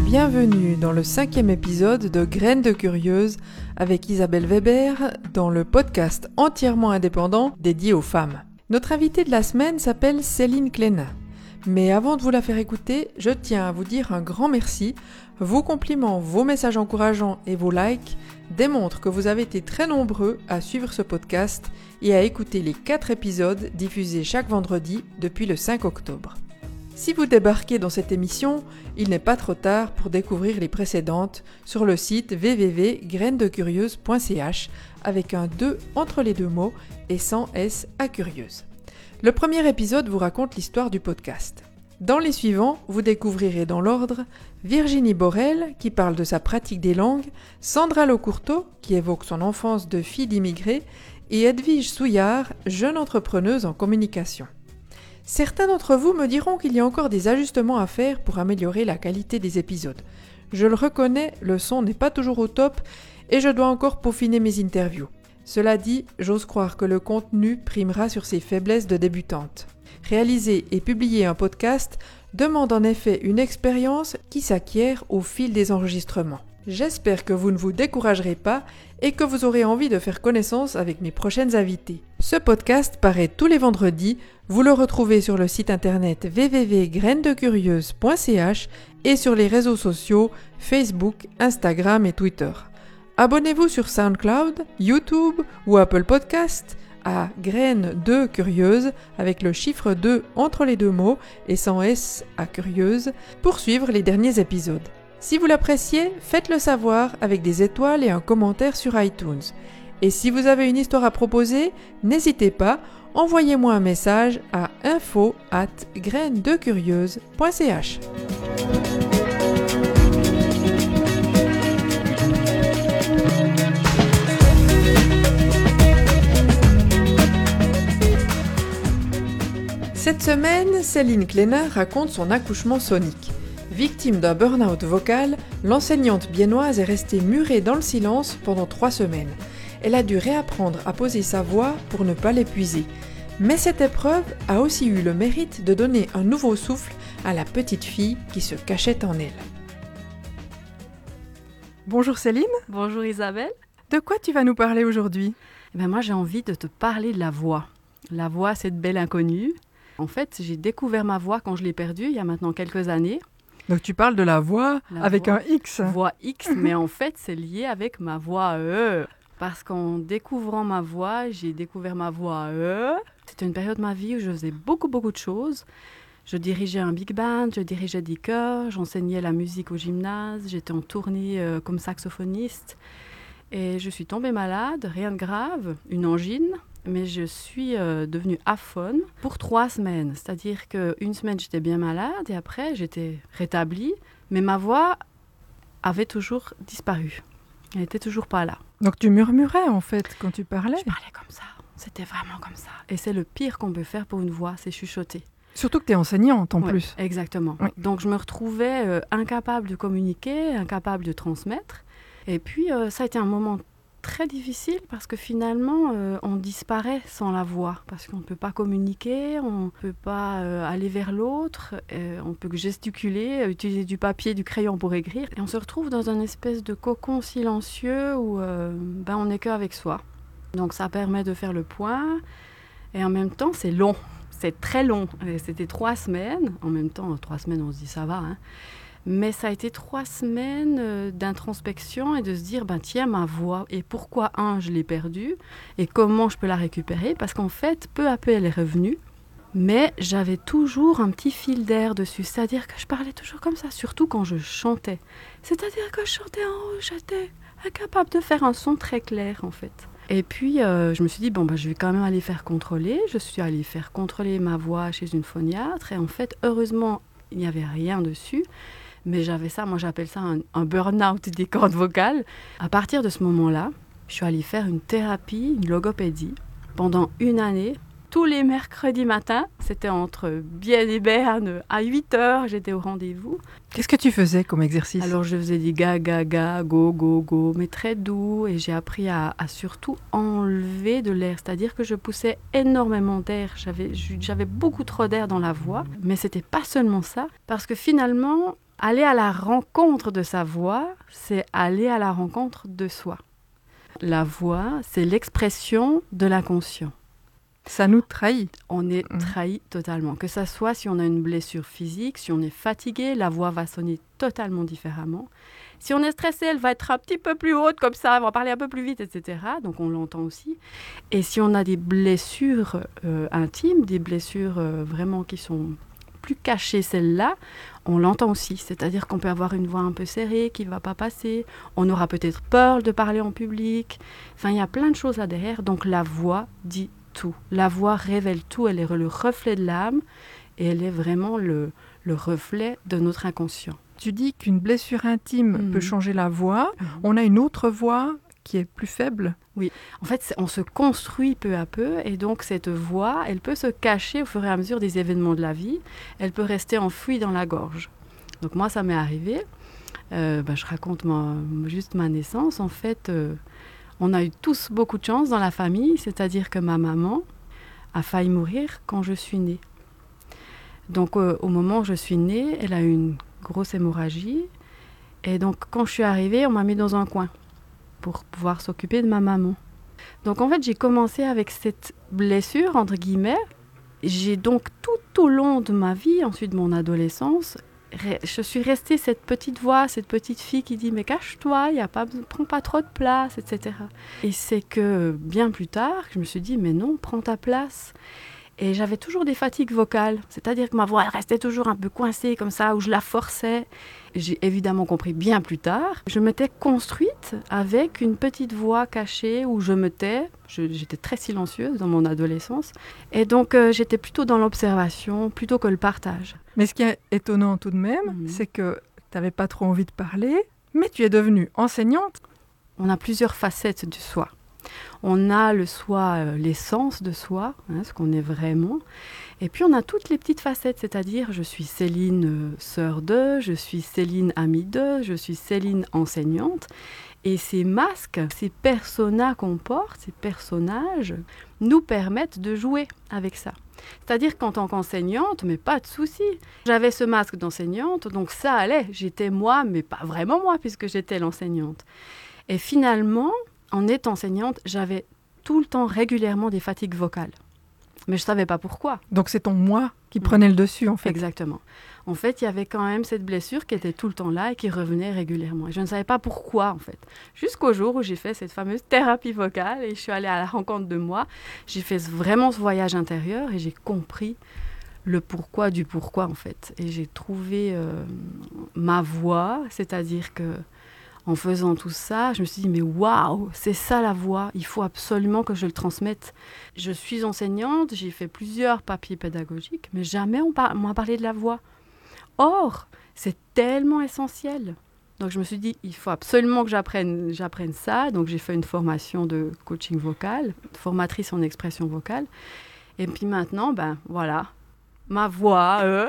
Bienvenue dans le 5e épisode de Graines de Curieuse avec Isabelle Weber dans le podcast entièrement indépendant dédié aux femmes. Notre invitée de la semaine s'appelle Céline Clénin. Mais avant de vous la faire écouter, je tiens à vous dire un grand merci. Vos compliments, vos messages encourageants et vos likes démontrent que vous avez été très nombreux à suivre ce podcast et à écouter les 4 épisodes diffusés chaque vendredi depuis le 5 octobre. Si vous débarquez dans cette émission, il n'est pas trop tard pour découvrir les précédentes sur le site www.grainesdecurieuse.ch avec un 2 entre les deux mots et sans S à curieuse. Le premier épisode vous raconte l'histoire du podcast. Dans les suivants, vous découvrirez dans l'ordre Virginie Borel qui parle de sa pratique des langues, Sandra Locourteau qui évoque son enfance de fille d'immigrés et Edwige Souillard, jeune entrepreneuse en communication. Certains d'entre vous me diront qu'il y a encore des ajustements à faire pour améliorer la qualité des épisodes. Je le reconnais, le son n'est pas toujours au top et je dois encore peaufiner mes interviews. Cela dit, j'ose croire que le contenu primera sur ses faiblesses de débutante. Réaliser et publier un podcast demande en effet une expérience qui s'acquiert au fil des enregistrements. J'espère que vous ne vous découragerez pas et que vous aurez envie de faire connaissance avec mes prochaines invitées. Ce podcast paraît tous les vendredis, vous le retrouvez sur le site internet www.grainesdecurieuse.ch et sur les réseaux sociaux Facebook, Instagram et Twitter. Abonnez-vous sur SoundCloud, YouTube ou Apple Podcast à Graines de Curieuse avec le chiffre 2 entre les deux mots et sans S à Curieuse pour suivre les derniers épisodes. Si vous l'appréciez, faites-le savoir avec des étoiles et un commentaire sur iTunes. Et si vous avez une histoire à proposer, n'hésitez pas, envoyez-moi un message à info@grainesdecurieuse.ch. Cette semaine, Céline Clénin raconte son accouchement sonique. Victime d'un burn-out vocal, l'enseignante biennoise est restée murée dans le silence pendant 3 semaines. Elle a dû réapprendre à poser sa voix pour ne pas l'épuiser. Mais cette épreuve a aussi eu le mérite de donner un nouveau souffle à la petite fille qui se cachait en elle. Bonjour Céline. Bonjour Isabelle. De quoi tu vas nous parler aujourd'hui ? Moi j'ai envie de te parler de la voix. La voix, cette belle inconnue. En fait, j'ai découvert ma voix quand je l'ai perdue il y a maintenant quelques années. Donc tu parles de la voix avec un X. Voix X, mais en fait c'est lié avec ma voix E. Parce qu'en découvrant ma voix, j'ai découvert ma voix E. C'était une période de ma vie où je faisais beaucoup de choses. Je dirigeais un big band, je dirigeais des chœurs, j'enseignais la musique au gymnase, j'étais en tournée comme saxophoniste. Et je suis tombée malade, rien de grave, une angine. Mais je suis devenue aphone pour 3 semaines. C'est-à-dire qu'une semaine, j'étais bien malade et après, j'étais rétablie. Mais ma voix avait toujours disparu. Elle n'était toujours pas là. Donc tu murmurais en fait quand tu parlais ? Je parlais comme ça. C'était vraiment comme ça. Et c'est le pire qu'on peut faire pour une voix, c'est chuchoter. Surtout que tu es enseignante en plus. Exactement. Oui. Donc je me retrouvais incapable de communiquer, incapable de transmettre. Et puis ça a été un moment très difficile parce que finalement on disparaît sans la voix parce qu'on ne peut pas communiquer, on ne peut pas aller vers l'autre, on peut que gesticuler, utiliser du papier, du crayon pour écrire et on se retrouve dans une espèce de cocon silencieux où on n'est qu'avec soi. Donc ça permet de faire le point et en même temps c'est long, c'est très long. Et c'était 3 semaines, en même temps 3 semaines on se dit ça va hein. Mais ça a été 3 semaines d'introspection et de se dire, tiens, ma voix, et pourquoi, je l'ai perdue, et comment je peux la récupérer, parce qu'en fait, peu à peu, elle est revenue, mais j'avais toujours un petit fil d'air dessus, c'est-à-dire que je parlais toujours comme ça, surtout quand je chantais. C'est-à-dire que je chantais en haut, j'étais incapable de faire un son très clair, en fait. Et puis, je me suis dit, je vais quand même aller faire contrôler. Je suis allée faire contrôler ma voix chez une phoniatre, et en fait, heureusement, il n'y avait rien dessus. Mais j'avais ça, moi j'appelle ça un burn-out des cordes vocales. À partir de ce moment-là, je suis allée faire une thérapie, une logopédie, pendant 1 année. Tous les mercredis matins, c'était entre Bienne et Berne, à 8h, j'étais au rendez-vous. Qu'est-ce que tu faisais comme exercice ? Alors je faisais des ga, ga, ga, go, go, go, mais très doux. Et j'ai appris à surtout enlever de l'air, c'est-à-dire que je poussais énormément d'air. J'avais beaucoup trop d'air dans la voix, mais c'était pas seulement ça, parce que finalement, Aller à la rencontre de sa voix, c'est aller à la rencontre de soi. La voix, c'est l'expression de l'inconscient. Ça nous trahit. On est trahi totalement. Que ça soit si on a une blessure physique, si on est fatigué, la voix va sonner totalement différemment. Si on est stressé, elle va être un petit peu plus haute comme ça, elle va parler un peu plus vite, etc. Donc on l'entend aussi. Et si on a des blessures intimes, des blessures vraiment qui sont plus cachées, celles-là, on l'entend aussi. C'est-à-dire qu'on peut avoir une voix un peu serrée qui ne va pas passer. On aura peut-être peur de parler en public. Enfin, il y a plein de choses là derrière. Donc la voix dit tout. La voix révèle tout. Elle est le reflet de l'âme et elle est vraiment le reflet de notre inconscient. Tu dis qu'une blessure intime peut changer la voix. On a une autre voix qui est plus faible. Oui, en fait, on se construit peu à peu et donc cette voix, elle peut se cacher au fur et à mesure des événements de la vie. Elle peut rester enfouie dans la gorge. Donc moi, ça m'est arrivé. Je raconte juste ma naissance. En fait, on a eu tous beaucoup de chance dans la famille, c'est-à-dire que ma maman a failli mourir quand je suis née. Donc au moment où je suis née, elle a eu une grosse hémorragie. Et donc quand je suis arrivée, on m'a mis dans un coin pour pouvoir s'occuper de ma maman. Donc en fait, j'ai commencé avec cette blessure, entre guillemets. J'ai donc tout au long de ma vie, ensuite de mon adolescence, je suis restée cette petite voix, cette petite fille qui dit « mais cache-toi, prends pas trop de place, etc. » Et c'est que bien plus tard, je me suis dit « mais non, prends ta place ». Et j'avais toujours des fatigues vocales, c'est-à-dire que ma voix elle restait toujours un peu coincée comme ça, où je la forçais. J'ai évidemment compris bien plus tard. Je m'étais construite avec une petite voix cachée où je me tais. J'étais très silencieuse dans mon adolescence. Et donc j'étais plutôt dans l'observation, plutôt que le partage. Mais ce qui est étonnant tout de même, c'est que tu n'avais pas trop envie de parler, mais tu es devenue enseignante. On a plusieurs facettes du soi. On a le soi, l'essence de soi, ce qu'on est vraiment. Et puis on a toutes les petites facettes, c'est-à-dire je suis Céline, sœur de, je suis Céline, amie de, je suis Céline, enseignante. Et ces masques, ces personas qu'on porte, ces personnages, nous permettent de jouer avec ça. C'est-à-dire qu'en tant qu'enseignante, mais pas de souci. J'avais ce masque d'enseignante, donc ça allait. J'étais moi, mais pas vraiment moi, puisque j'étais l'enseignante. Et finalement, en étant enseignante, j'avais tout le temps régulièrement des fatigues vocales. Mais je ne savais pas pourquoi. Donc c'est ton moi qui prenait le dessus, en fait. Exactement. En fait, il y avait quand même cette blessure qui était tout le temps là et qui revenait régulièrement. Et je ne savais pas pourquoi, en fait. Jusqu'au jour où j'ai fait cette fameuse thérapie vocale et je suis allée à la rencontre de moi. J'ai fait vraiment ce voyage intérieur et j'ai compris le pourquoi du pourquoi, en fait. Et j'ai trouvé ma voix, c'est-à-dire que en faisant tout ça, je me suis dit, mais waouh, c'est ça la voix, il faut absolument que je le transmette. Je suis enseignante, j'ai fait plusieurs papiers pédagogiques, mais jamais on m'a parlé de la voix. Or, c'est tellement essentiel. Donc je me suis dit, il faut absolument que j'apprenne ça. Donc j'ai fait une formation de coaching vocal, formatrice en expression vocale. Et puis maintenant, voilà, ma voix,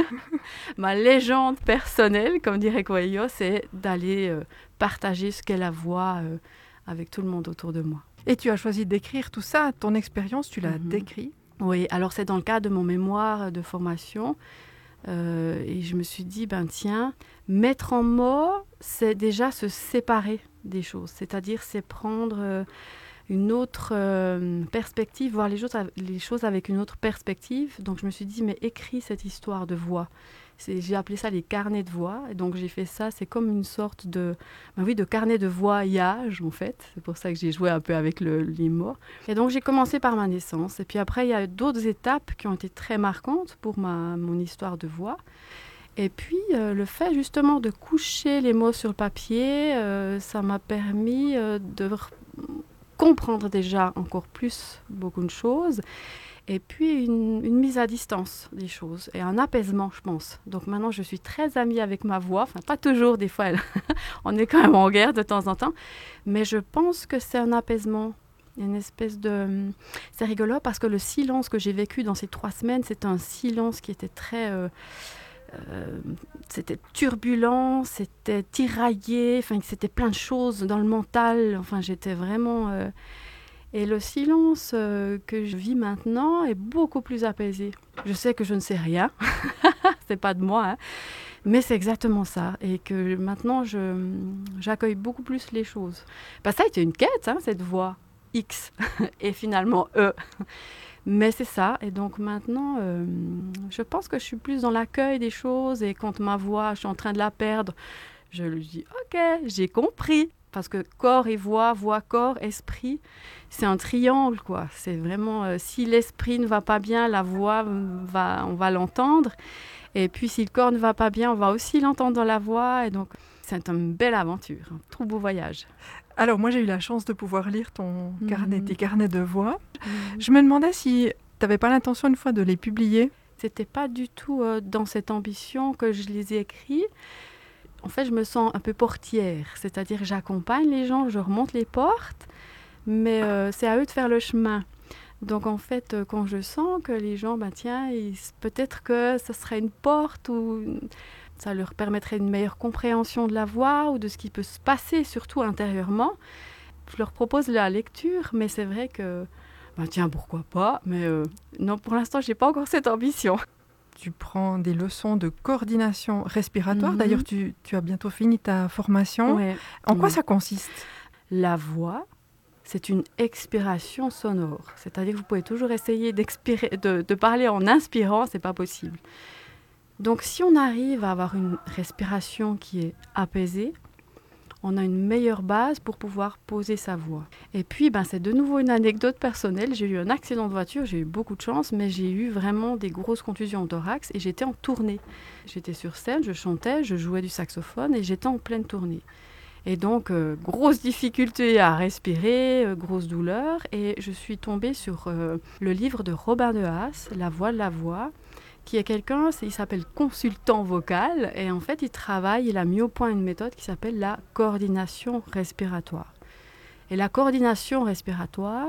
ma légende personnelle, comme dirait Coelho, c'est d'aller partager ce qu'est la voix avec tout le monde autour de moi. Et tu as choisi d'écrire tout ça, ton expérience, tu l'as décrit? Oui, alors c'est dans le cadre de mon mémoire de formation. Et je me suis dit, tiens, mettre en mots, c'est déjà se séparer des choses. C'est-à-dire, c'est prendre une autre perspective, voir les choses avec une autre perspective. Donc je me suis dit, mais écris cette histoire de voix. J'ai appelé ça les carnets de voix. Et donc j'ai fait ça, c'est comme une sorte de carnet de voyage en fait. C'est pour ça que j'ai joué un peu avec les mots. Et donc j'ai commencé par ma naissance. Et puis après, il y a d'autres étapes qui ont été très marquantes pour mon histoire de voix. Et puis, le fait justement de coucher les mots sur le papier, ça m'a permis de comprendre déjà encore plus beaucoup de choses. Et puis, une mise à distance des choses et un apaisement, je pense. Donc maintenant, je suis très amie avec ma voix. Enfin, pas toujours, des fois, on est quand même en guerre de temps en temps. Mais je pense que c'est un apaisement. Une espèce de... C'est rigolo parce que le silence que j'ai vécu dans ces 3 semaines, c'est un silence qui était très... c'était turbulent, c'était tiraillé, enfin, c'était plein de choses dans le mental. Enfin, j'étais vraiment... Et le silence que je vis maintenant est beaucoup plus apaisé. Je sais que je ne sais rien, c'est pas de moi, hein. Mais c'est exactement ça. Et que maintenant, j'accueille beaucoup plus les choses. Ça a été une quête, cette voix X et finalement E. Mais c'est ça. Et donc maintenant, je pense que je suis plus dans l'accueil des choses. Et quand ma voix, je suis en train de la perdre, je lui dis « Ok, j'ai compris ». Parce que corps et voix, corps, esprit, c'est un triangle, quoi. C'est vraiment, si l'esprit ne va pas bien, la voix, on va l'entendre. Et puis, si le corps ne va pas bien, on va aussi l'entendre dans la voix. Et donc, c'est une belle aventure, un trop beau voyage. Alors, moi, j'ai eu la chance de pouvoir lire tes carnets de voix. Je me demandais si tu n'avais pas l'intention une fois de les publier. C'était pas du tout dans cette ambition que je les ai écrits. En fait, je me sens un peu portière, c'est-à-dire que j'accompagne les gens, je remonte les portes, mais c'est à eux de faire le chemin. Donc en fait, quand je sens que les gens, peut-être que ça serait une porte ou ça leur permettrait une meilleure compréhension de la voix ou de ce qui peut se passer, surtout intérieurement, je leur propose la lecture, mais c'est vrai que, pourquoi pas, mais non, pour l'instant, je n'ai pas encore cette ambition. Tu prends des leçons de coordination respiratoire. D'ailleurs, tu as bientôt fini ta formation. Ouais. En quoi ça consiste ? La voix, c'est une expiration sonore. C'est-à-dire que vous pouvez toujours essayer d'expirer, de parler en inspirant, c'est pas possible. Donc, si on arrive à avoir une respiration qui est apaisée, on a une meilleure base pour pouvoir poser sa voix. Et puis, c'est de nouveau une anecdote personnelle. J'ai eu un accident de voiture, j'ai eu beaucoup de chance, mais j'ai eu vraiment des grosses contusions au thorax et j'étais en tournée. J'étais sur scène, je chantais, je jouais du saxophone et j'étais en pleine tournée. Et donc, grosse difficulté à respirer, grosse douleur. Et je suis tombée sur le livre de Robin de Haas, La voix de la voix, qui est quelqu'un, il s'appelle consultant vocal, et en fait, il a mis au point une méthode qui s'appelle la coordination respiratoire. Et la coordination respiratoire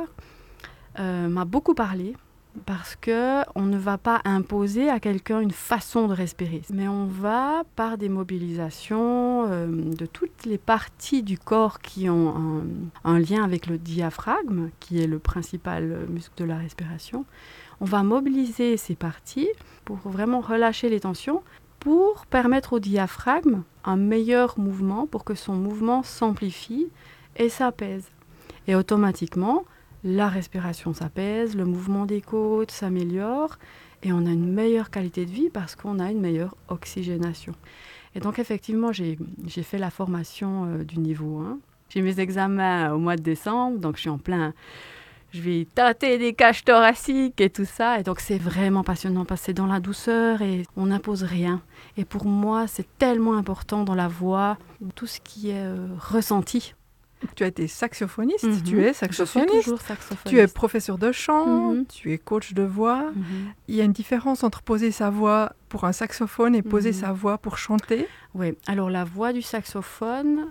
m'a beaucoup parlé, parce qu'on ne va pas imposer à quelqu'un une façon de respirer, mais on va, par des mobilisations de toutes les parties du corps qui ont un lien avec le diaphragme, qui est le principal muscle de la respiration, on va mobiliser ces parties pour vraiment relâcher les tensions, pour permettre au diaphragme un meilleur mouvement, pour que son mouvement s'amplifie et s'apaise. Et automatiquement, la respiration s'apaise, le mouvement des côtes s'améliore et on a une meilleure qualité de vie parce qu'on a une meilleure oxygénation. Et donc effectivement, j'ai fait la formation du niveau 1. J'ai mes examens au mois de décembre, donc je suis en plein... Je vais tâter des cages thoraciques et tout ça. Et donc, c'est vraiment passionnant parce que c'est dans la douceur et on n'impose rien. Et pour moi, c'est tellement important dans la voix, tout ce qui est ressenti. Tu as été saxophoniste, tu es saxophoniste. Je suis toujours saxophoniste. Tu es professeur de chant, tu es coach de voix. Il y a une différence entre poser sa voix pour un saxophone et poser sa voix pour chanter. Oui, alors la voix du saxophone,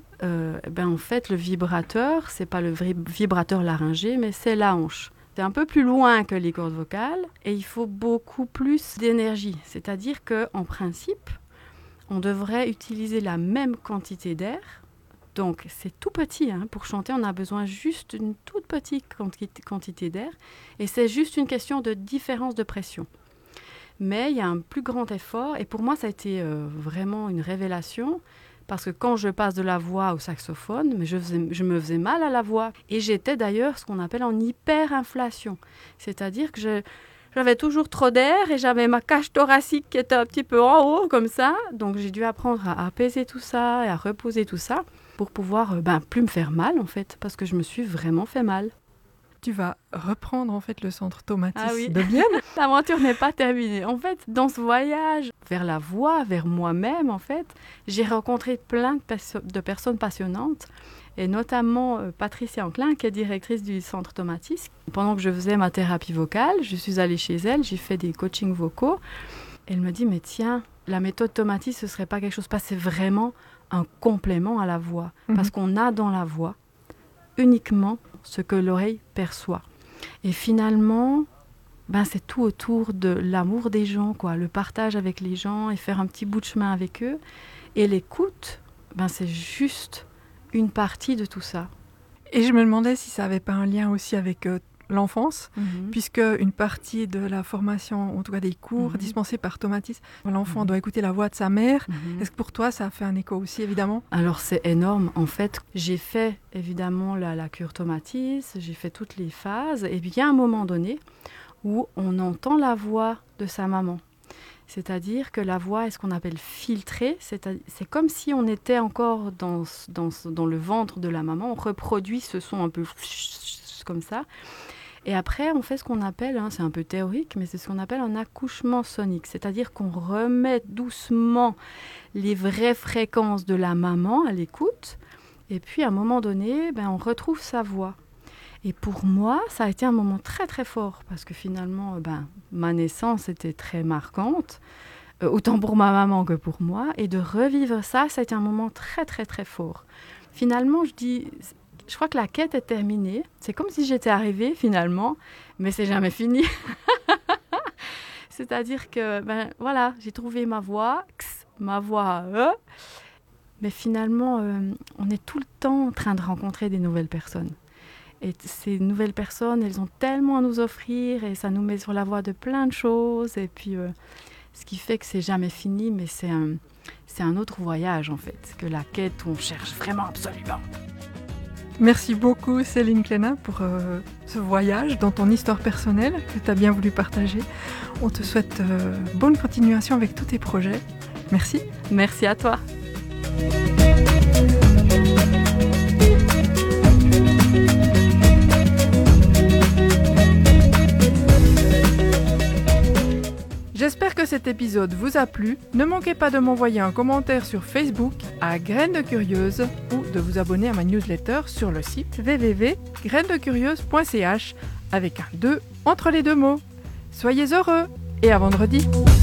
en fait, le vibrateur, c'est pas le vibrateur laryngé, mais c'est la hanche. C'est un peu plus loin que les cordes vocales et il faut beaucoup plus d'énergie. C'est-à-dire qu'en principe, on devrait utiliser la même quantité d'air. Donc, c'est tout petit. Pour chanter, on a besoin juste d'une toute petite quantité d'air. Et c'est juste une question de différence de pression. Mais il y a un plus grand effort. Et pour moi, ça a été vraiment une révélation. Parce que quand je passe de la voix au saxophone, je me faisais mal à la voix. Et j'étais d'ailleurs ce qu'on appelle en hyperinflation. C'est-à-dire que j'avais toujours trop d'air et j'avais ma cage thoracique qui était un petit peu en haut, comme ça. Donc, j'ai dû apprendre à apaiser tout ça et à reposer tout ça pour pouvoir plus me faire mal, en fait, parce que je me suis vraiment fait mal. Tu vas reprendre, en fait, le centre Tomatis de Vienne. L'aventure n'est pas terminée. En fait, dans ce voyage vers la voix, vers moi-même, en fait, j'ai rencontré plein de personnes passionnantes, et notamment Patricia Enclin, qui est directrice du centre Tomatis. Pendant que je faisais ma thérapie vocale, je suis allée chez elle, j'ai fait des coachings vocaux. Elle me dit, mais tiens, la méthode Tomatis, ce ne serait pas quelque chose, parce que c'est vraiment un complément à la voix. Parce qu'on a dans la voix uniquement ce que l'oreille perçoit. Et finalement, c'est tout autour de l'amour des gens, quoi, le partage avec les gens et faire un petit bout de chemin avec eux. Et l'écoute, c'est juste une partie de tout ça. Et je me demandais si ça n'avait pas un lien aussi avec l'enfance, puisque une partie de la formation, en tout cas des cours dispensés par Tomatis, l'enfant doit écouter la voix de sa mère. Est-ce que pour toi, ça a fait un écho aussi, évidemment? Alors, c'est énorme. En fait, j'ai fait évidemment la cure Tomatis, j'ai fait toutes les phases, et puis il y a un moment donné où on entend la voix de sa maman. C'est-à-dire que la voix est ce qu'on appelle filtrée, c'est comme si on était encore dans le ventre de la maman, on reproduit ce son un peu comme ça. Et après, on fait ce qu'on appelle, c'est un peu théorique, mais c'est ce qu'on appelle un accouchement sonique. C'est-à-dire qu'on remet doucement les vraies fréquences de la maman à l'écoute. Et puis, à un moment donné, on retrouve sa voix. Et pour moi, ça a été un moment très, très fort. Parce que finalement, ma naissance était très marquante. Autant pour ma maman que pour moi. Et de revivre ça, ça a été un moment très, très, très fort. Finalement, je crois que la quête est terminée. C'est comme si j'étais arrivée finalement, mais c'est jamais fini. C'est-à-dire que, voilà, j'ai trouvé ma voix, mais finalement, on est tout le temps en train de rencontrer des nouvelles personnes. Et ces nouvelles personnes, elles ont tellement à nous offrir et ça nous met sur la voie de plein de choses. Et puis, ce qui fait que c'est jamais fini, mais c'est un autre voyage en fait, que la quête où on cherche vraiment absolument. Merci beaucoup Céline Cléna pour ce voyage dans ton histoire personnelle que tu as bien voulu partager. On te souhaite bonne continuation avec tous tes projets. Merci. Merci à toi. J'espère que cet épisode vous a plu. Ne manquez pas de m'envoyer un commentaire sur Facebook à Graines de Curieuse ou de vous abonner à ma newsletter sur le site www.grainesdecurieuse.ch avec un 2 entre les deux mots. Soyez heureux et à vendredi.